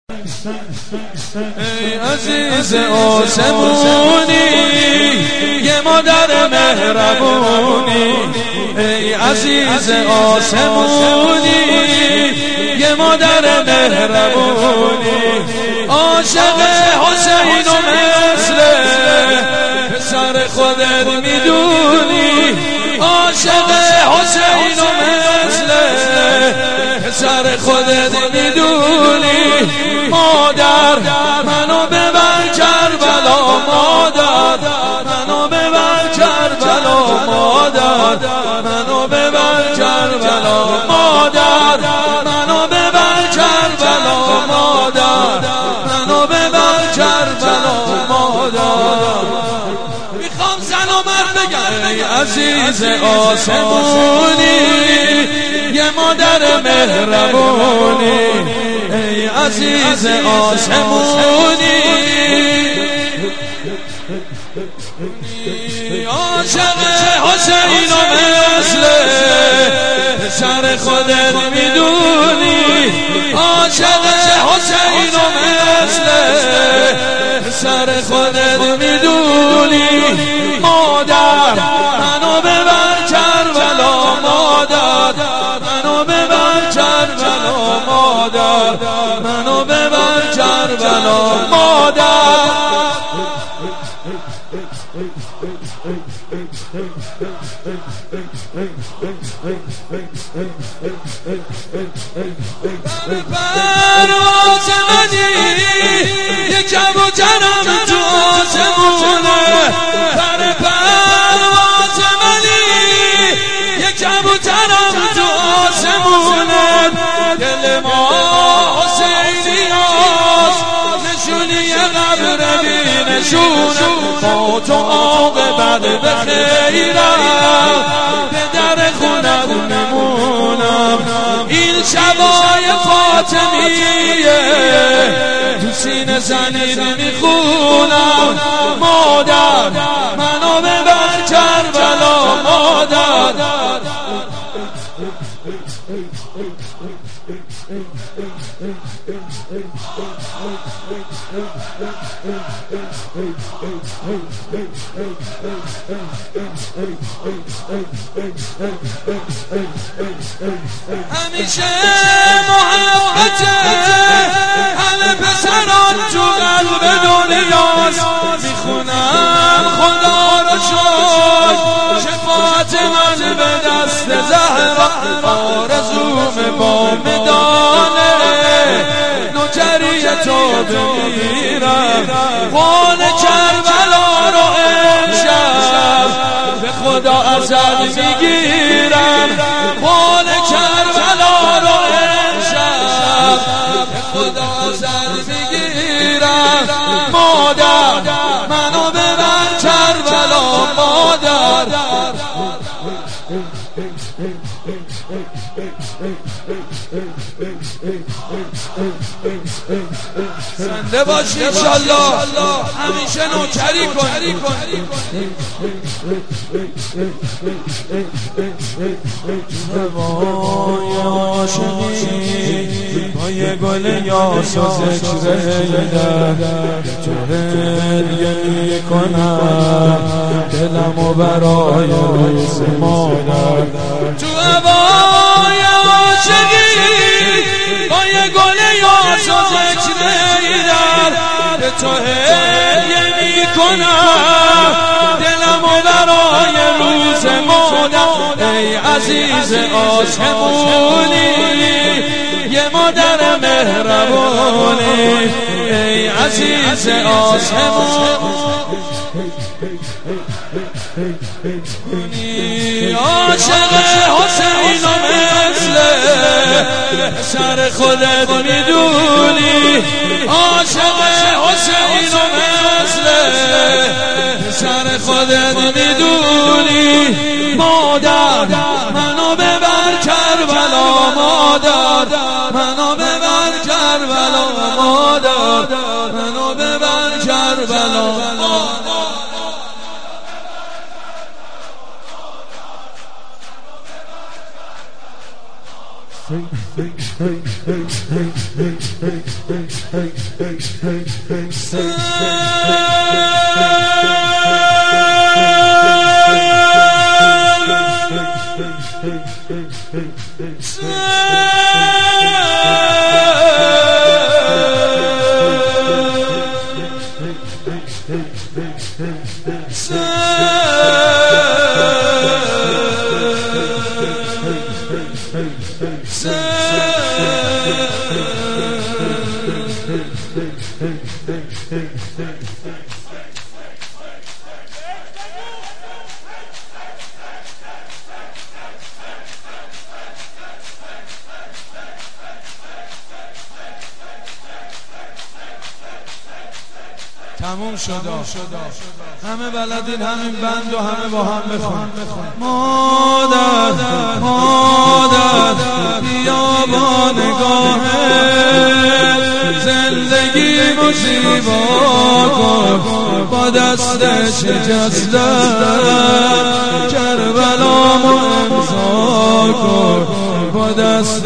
ای عزیز آسمونی یه مادر مهربونی، ای عزیز آسمونی یه مادر مهربونی، عاشق حسین و مثل پسر خودت میدونی، عاشق حسین و مثل پسر خودت میدونی. مادر منو ببر کربلا، مادر منو ببر کربلا، مادر منو ببر کربلا، مادر منو ببر کربلا، مادر منو ببر کربلا، مادر. میخوام زن و مرد بگم ای عزیز آسمونی یه مادر مهربونی، ای عزیز آسمونی عاشق حسین و مثل پسر خودت میدونی، عاشق حسین و مثل پسر خودت میدونی. مادر منو ببر کربلا، مادر منو ببر کربلا، مادر منو ببر کربلا، مادر. پرواز منی یه کبوترم تو آسمونه، پر پرواز منی یه کبوترم تو آسمونه. دل ما حسینیاست، نشونی قبر بی نشونه، با تو عاقبت به خیرم به در خونم میمونم. این شبای فاطمیه تو سینه زنید میخونم. مادر منو ببر کربلا، مادر همیشه محبت همه پسران تو قلب دنیاست. میخونم خدا رو شکر شفاعت من به دست زهرا، آرزوم با مدانه نوکری تو بگیرم. قول کربلا رو امشب به خدا ازت میگیرم، قول کربلا رو امشب به خدا ازت میگیرم. مادر منو ببر کربلا، مادر زنده باشی انشالله، همیشه نوکری کن. هوای عاشقی با یه گل یاس و ذکر ایدر تو هدیه میکنم دلمو برای روز مادر. تو هوای عاشقی با یه گل یاس و ذکر ایدر به تو هدیه میکنم دلمو برای روز مادر. ای عزیز آسمونی یه مادر مهربونی، ای عزیز آسمونی عاشق حسین و مثل پسر خودت میدونی، عاشق حسین و مثل پسر خودت میدونی. مادر منو ببر کربلا، مادر منو ببر کربلا، مادر منو ببر کربلا، مادر. تموم شد همه بلدین همین بند و همه با هم بخون مادر بیا با نگاهت زندگی زیبا کن با دست شکستن کربلامو امضا کن با دست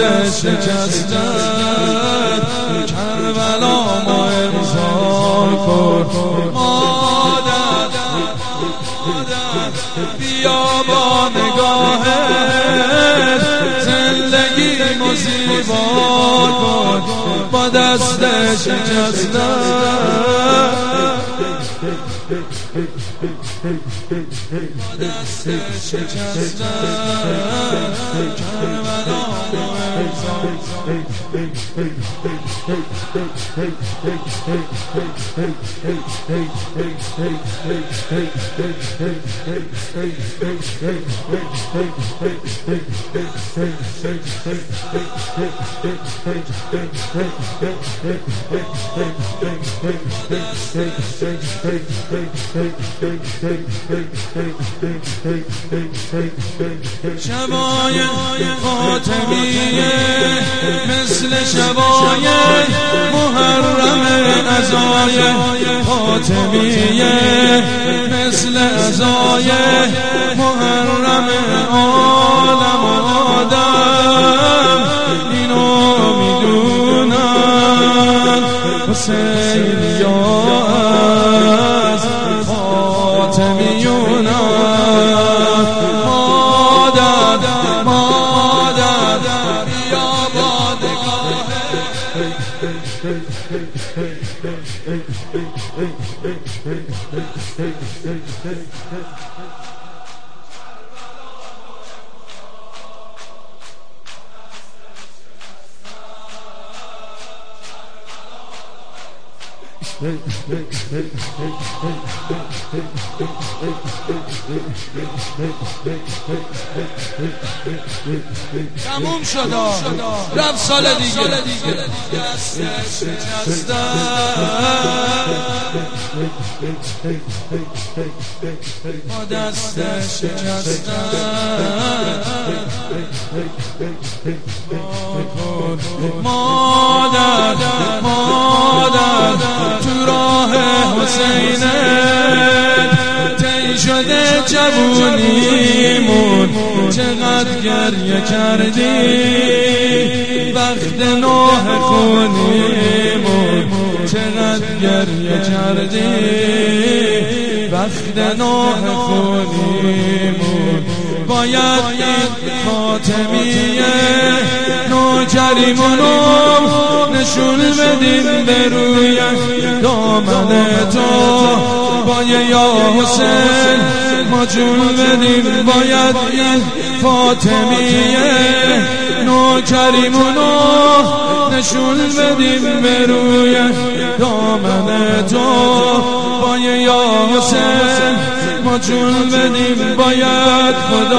شکستن کربلامو امضا کن مادر بیا با نگاهت زندگی زیبا کن با دست شکستن با دست شکستن کربلامو امضا شبای فاطمیه مثل شبای محرم عزای فاطمیه مثل عزای محرم عالم آدم اینو میدونن حسین یا از فاطمیونن تموم شد رفت سال دیگه دستش با دستش شکستن مادر تو راه حسینت طی شده جوونیمون چقدر گریه کردی وقت نوح خونیمون چقدر گریه کردی وقت نوح خونیمون باید این فاطمیه نوجریمونو نشون بدیم به روی دامن تو با یا حسین ما جون بدیم باید این فاطمیه نوجریمونو نشون بدیم به روی دامن تو با یا حسین ما جون بدیم باید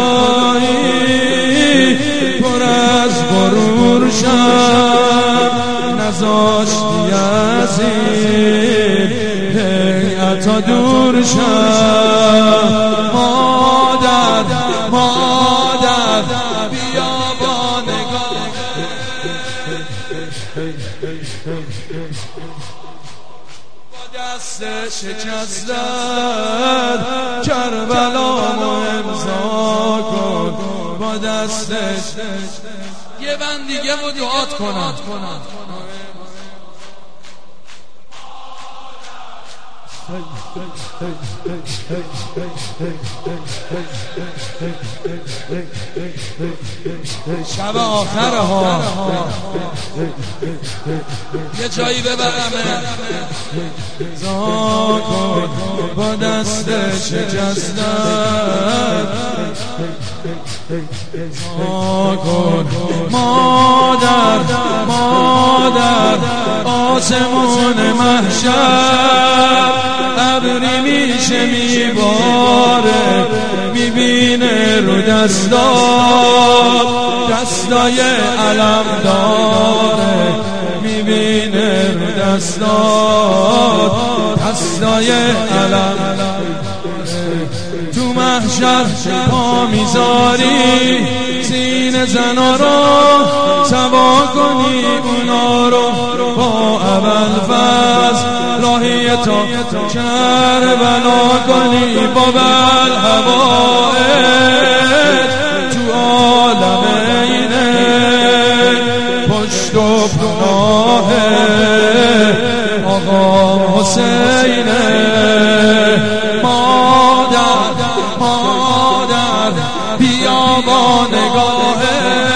خدایی پر از غرور شد نذاشتی از این هیئتا دور شد مادر بیا با نگاه با دست شکستن کربلامو امضا کن با دستش یه بند دیگه و دعات کنم. شب آخر ها یه جایی ببرمه زا کن با دست شکستن زا کن مادر آسمون محشر ابری میشه میباره میبینه رو دستای علم داره میبینه رو دستای علم تو محشر پا میذاری سین زنا رو سوا کنی اونا رو با ابوالفضل راهی تا کربلا کنی با بالهوائد تو عالم اینه پشت و پناه آقا حسینه مادر بیا با نگاهه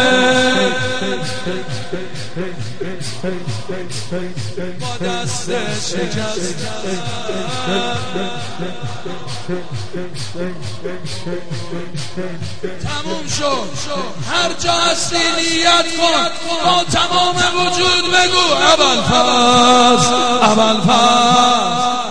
با دست شکست تموم شد هر جا هستی نیت کن با تمام وجود بگو ابوالفضل